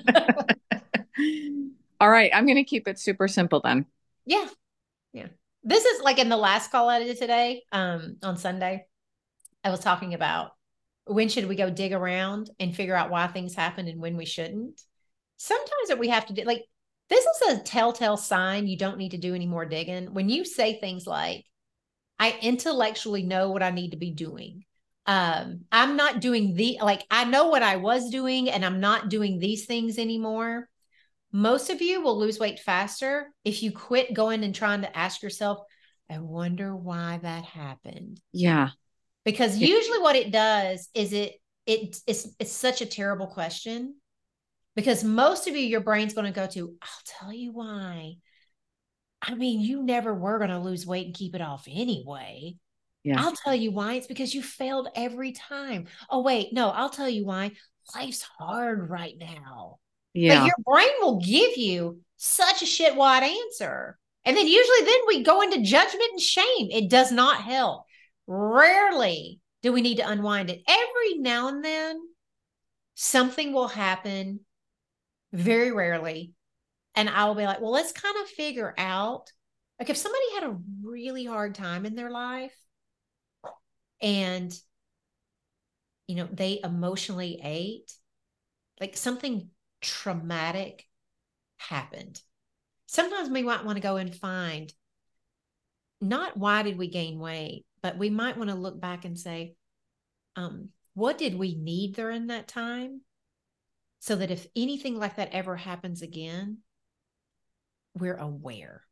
All right. I'm going to keep it super simple then. Yeah. This is like in the last call I did today, on Sunday, I was talking about when should we go dig around and figure out why things happen and when we shouldn't. Sometimes that we have to do, like, this is a telltale sign you don't need to do any more digging. When you say things like, I intellectually know what I need to be doing. I'm not doing I know what I was doing and I'm not doing these things anymore. Most of you will lose weight faster if you quit going and trying to ask yourself, I wonder why that happened. Yeah. Because usually what it does is it's such a terrible question, because most of you, your brain's going to go to, I'll tell you why. I mean, you never were going to lose weight and keep it off anyway. Yeah. I'll tell you why. It's because you failed every time. Oh, wait, no, I'll tell you why. Life's hard right now. Yeah. Like, your brain will give you such a shit wide answer. And then usually we go into judgment and shame. It does not help. Rarely do we need to unwind it. Every now and then, something will happen, very rarely. And I'll be like, well, let's kind of figure out, like, if somebody had a really hard time in their life and, they emotionally ate, like something traumatic happened. Sometimes we might want to go and find not why did we gain weight, but we might want to look back and say, what did we need during that time? So that if anything like that ever happens again, we're aware.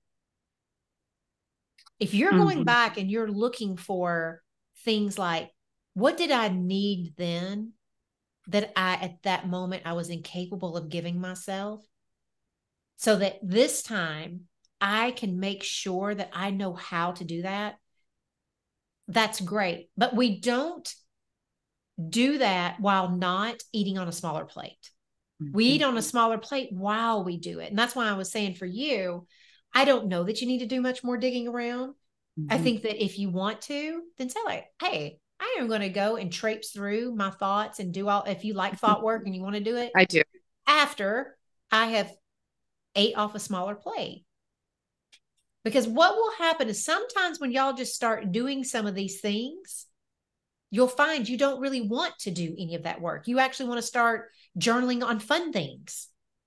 If you're going back and you're looking for things like, what did I need then that at that moment I was incapable of giving myself, so that this time I can make sure that I know how to do that, that's great. But we don't do that while not eating on a smaller plate. We eat on a smaller plate while we do it. And that's why I was saying for you, I don't know that you need to do much more digging around. I think that if you want to, then say like, hey, I am going to go and traipse through my thoughts and do all, if you like thought work and you want to do it. I do. after I have ate off a smaller plate. Because what will happen is sometimes when y'all just start doing some of these things, you'll find you don't really want to do any of that work. You actually want to start journaling on fun things.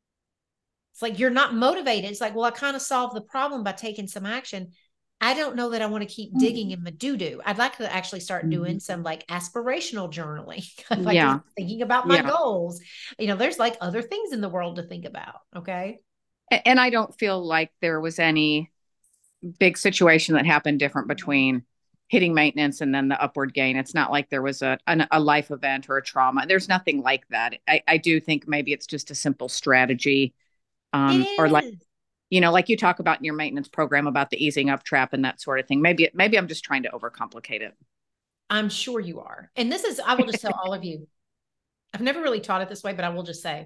It's like you're not motivated. It's like, well, I kind of solved the problem by taking some action. I don't know that I want to keep digging in my doo-doo. I'd like to actually start doing some like aspirational journaling, like just thinking about my goals. There's like other things in the world to think about. Okay. And I don't feel like there was any big situation that happened different between hitting maintenance and then the upward gain. It's not like there was a life event or a trauma. There's nothing like that. I do think maybe it's just a simple strategy. Or like you talk about in your maintenance program about the easing up trap and that sort of thing. Maybe I'm just trying to overcomplicate it. I'm sure you are. And I will just tell all of you, I've never really taught it this way, but I will just say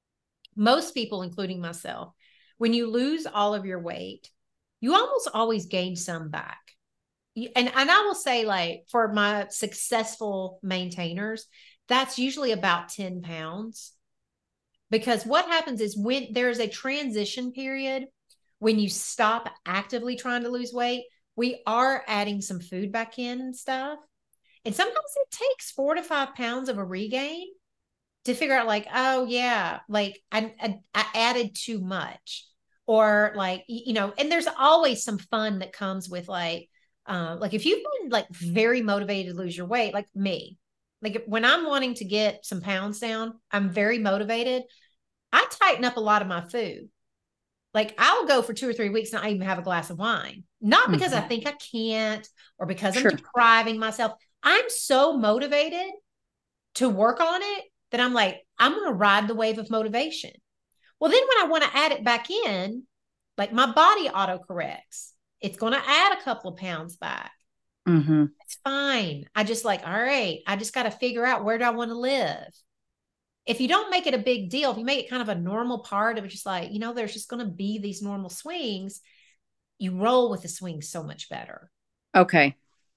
most people, including myself, when you lose all of your weight, you almost always gain some back. And I will say, like, for my successful maintainers, that's usually about 10 pounds. Because what happens is when there's a transition period, when you stop actively trying to lose weight, we are adding some food back in and stuff. And sometimes it takes 4 to 5 pounds of a regain to figure out, like, oh yeah, like I added too much. Or like, and there's always some fun that comes with like if you've been like very motivated to lose your weight, like me, like when I'm wanting to get some pounds down, I'm very motivated. I tighten up a lot of my food. Like I'll go for 2 or 3 weeks and I even have a glass of wine, not because I think I can't or because I'm depriving myself. I'm so motivated to work on it that I'm like, I'm going to ride the wave of motivation. Well, then when I want to add it back in, like my body autocorrects. It's going to add a couple of pounds back. It's fine. I just like, all right, I just got to figure out, where do I want to live? If you don't make it a big deal, if you make it kind of a normal part of it, just like, there's just going to be these normal swings, you roll with the swings so much better. Okay.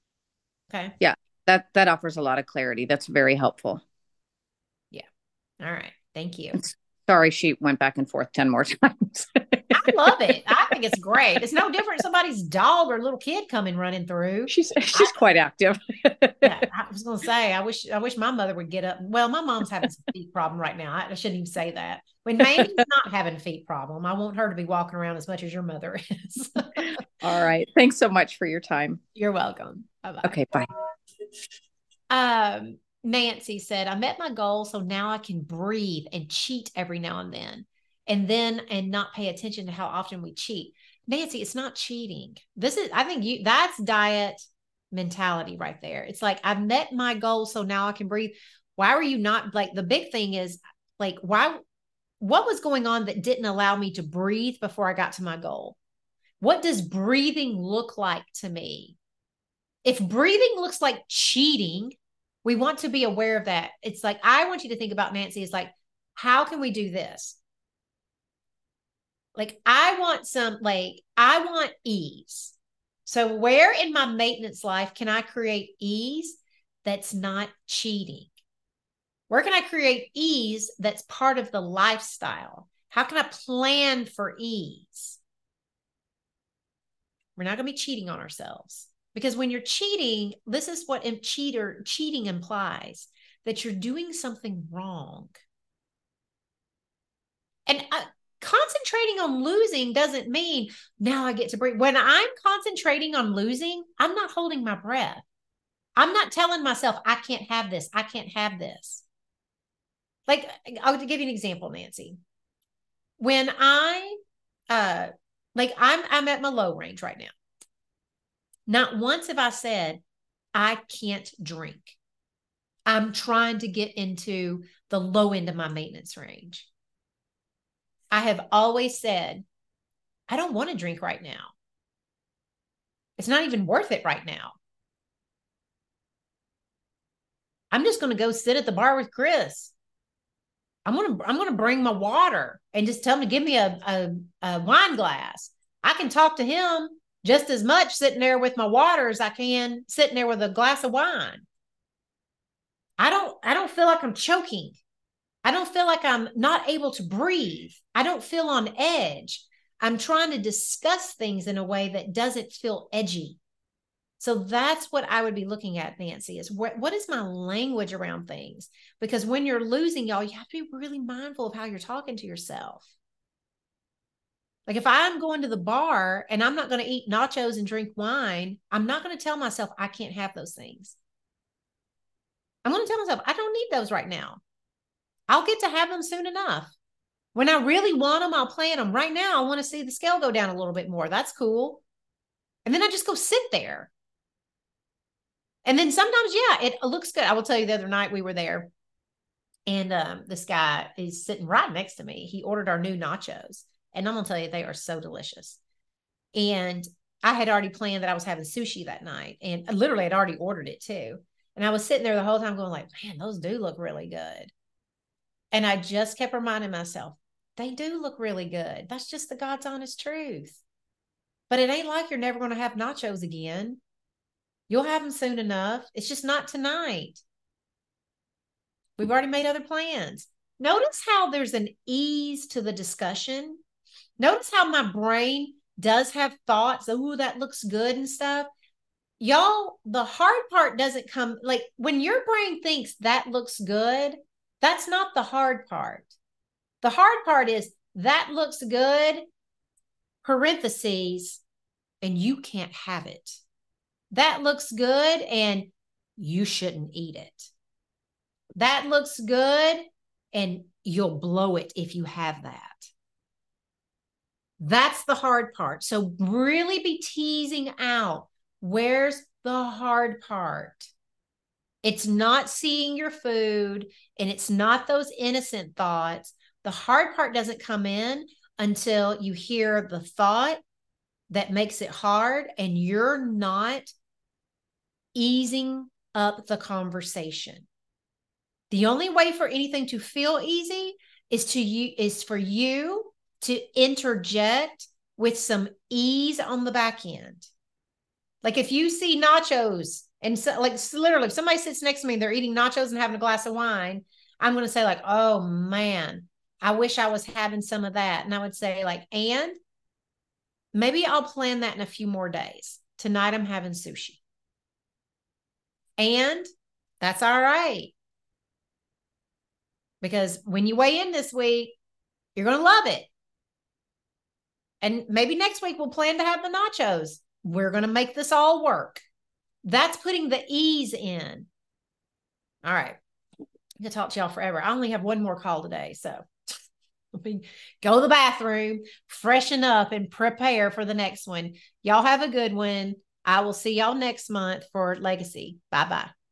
Yeah. That offers a lot of clarity. That's very helpful. Yeah. All right. Thank you. Sorry, she went back and forth 10 more times. I love it. I think it's great. It's no different somebody's dog or little kid coming running through. She's quite active. Yeah, I was going to say, I wish my mother would get up. Well, my mom's having some feet problem right now. I shouldn't even say that. When Mamie's not having a feet problem, I want her to be walking around as much as your mother is. All right. Thanks so much for your time. You're welcome. Bye-bye. Okay, bye. Nancy said, I met my goal, so now I can breathe and cheat every now and then. And not pay attention to how often we cheat. Nancy, it's not cheating. I think that's diet mentality right there. It's like, I've met my goal, so now I can breathe. Why were you not, like, the big thing is like, what was going on that didn't allow me to breathe before I got to my goal? What does breathing look like to me? If breathing looks like cheating, we want to be aware of that. It's like, I want you to think about, Nancy, is like, how can we do this? Like, I want ease. So where in my maintenance life can I create ease that's not cheating? Where can I create ease that's part of the lifestyle? How can I plan for ease? We're not going to be cheating on ourselves. Because when you're cheating, this is what cheating implies, that you're doing something wrong. And concentrating on losing doesn't mean now I get to breathe. When I'm concentrating on losing, I'm not holding my breath. I'm not telling myself, I can't have this. I can't have this. Like, I'll give you an example, Nancy. When I'm at my low range right now. Not once have I said, I can't drink. I'm trying to get into the low end of my maintenance range. I have always said, I don't want to drink right now. It's not even worth it right now. I'm just going to go sit at the bar with Chris. I'm going to bring my water and just tell him to give me a wine glass. I can talk to him just as much sitting there with my water as I can sitting there with a glass of wine. I don't feel like I'm choking. I don't feel like I'm not able to breathe. I don't feel on edge. I'm trying to discuss things in a way that doesn't feel edgy. So that's what I would be looking at, Nancy, is what is my language around things? Because when you're losing, y'all, you have to be really mindful of how you're talking to yourself. Like if I'm going to the bar and I'm not going to eat nachos and drink wine, I'm not going to tell myself I can't have those things. I'm going to tell myself I don't need those right now. I'll get to have them soon enough. When I really want them, I'll plan them. Right now, I want to see the scale go down a little bit more. That's cool. And then I just go sit there. And then sometimes, yeah, it looks good. I will tell you, the other night we were there and this guy is sitting right next to me. He ordered our new nachos. And I'm going to tell you, they are so delicious. And I had already planned that I was having sushi that night. And literally, I'd already ordered it too. And I was sitting there the whole time going like, man, those do look really good. And I just kept reminding myself, they do look really good. That's just the God's honest truth. But it ain't like you're never going to have nachos again. You'll have them soon enough. It's just not tonight. We've already made other plans. Notice how there's an ease to the discussion. Notice how my brain does have thoughts. Oh, that looks good and stuff. Y'all, the hard part doesn't come, like when your brain thinks that looks good, that's not the hard part. The hard part is that looks good, parentheses, and you can't have it. That looks good and you shouldn't eat it. That looks good and you'll blow it if you have that. That's the hard part. So really be teasing out, where's the hard part? It's not seeing your food and it's not those innocent thoughts. The hard part doesn't come in until you hear the thought that makes it hard and you're not easing up the conversation. The only way for anything to feel easy is for you to interject with some ease on the back end. Like if you see nachos and so, like literally if somebody sits next to me, they're eating nachos and having a glass of wine, I'm going to say like, oh man, I wish I was having some of that. And I would say like, and maybe I'll plan that in a few more days. Tonight I'm having sushi. And that's all right. Because when you weigh in this week, you're going to love it. And maybe next week we'll plan to have the nachos. We're going to make this all work. That's putting the ease in. All right. I'm going to talk to y'all forever. I only have one more call today. So let me go to the bathroom, freshen up, and prepare for the next one. Y'all have a good one. I will see y'all next month for Legacy. Bye-bye.